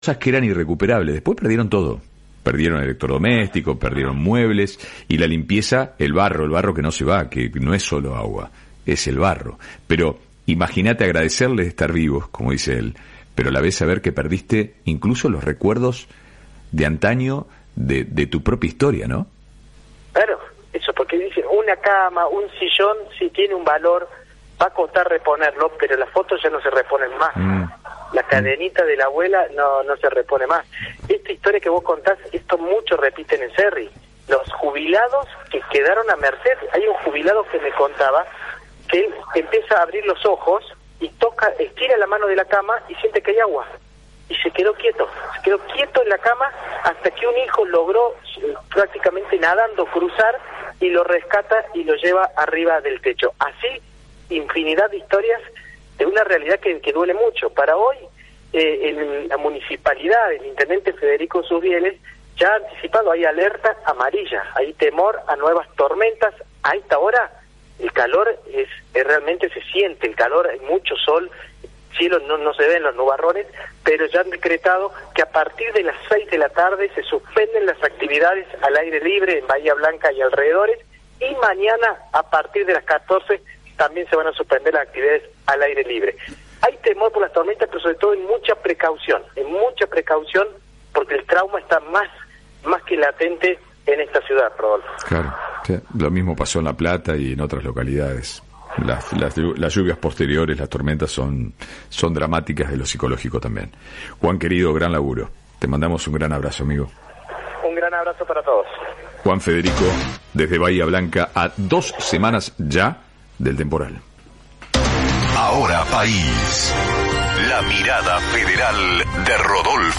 cosas que eran irrecuperables. Después perdieron todo. Perdieron electrodomésticos, perdieron muebles y la limpieza, el barro que no se va, que no es solo agua, es el barro. Pero imagínate agradecerle de estar vivos, como dice él, pero a la vez saber que perdiste incluso los recuerdos de antaño de tu propia historia, ¿no? Claro, eso porque dicen, una cama, un sillón, si tiene un valor, va a costar reponerlo, pero las fotos ya no se reponen más. La cadenita de la abuela no se repone más. Esta historia que vos contás, esto mucho repiten en Cerri. Los jubilados que quedaron a merced. Hay un jubilado que me contaba que él empieza a abrir los ojos y estira la mano de la cama y siente que hay agua. Y se quedó quieto en la cama hasta que un hijo logró prácticamente nadando cruzar y lo rescata y lo lleva arriba del techo. Así, infinidad de historias de una realidad que duele mucho. Para hoy, en la municipalidad, el intendente Federico Susbieles ya ha anticipado, hay alerta amarilla, hay temor a nuevas tormentas. A esta hora el calor realmente se siente, el calor, hay mucho sol, cielo no se ven los nubarrones, pero ya han decretado que a partir de las 6 de la tarde se suspenden las actividades al aire libre en Bahía Blanca y alrededores, y mañana a partir de las 14 también se van a suspender las actividades al aire libre. Hay temor por las tormentas, pero sobre todo en mucha precaución, porque el trauma está más que latente en esta ciudad, Rodolfo. Claro, sí, lo mismo pasó en La Plata y en otras localidades. Las lluvias posteriores, las tormentas son dramáticas de lo psicológico también. Juan, querido, gran laburo. Te mandamos un gran abrazo, amigo. Un gran abrazo para todos. Juan Federico, desde Bahía Blanca, a 2 semanas ya del temporal. Ahora País. La mirada federal de Rodolfo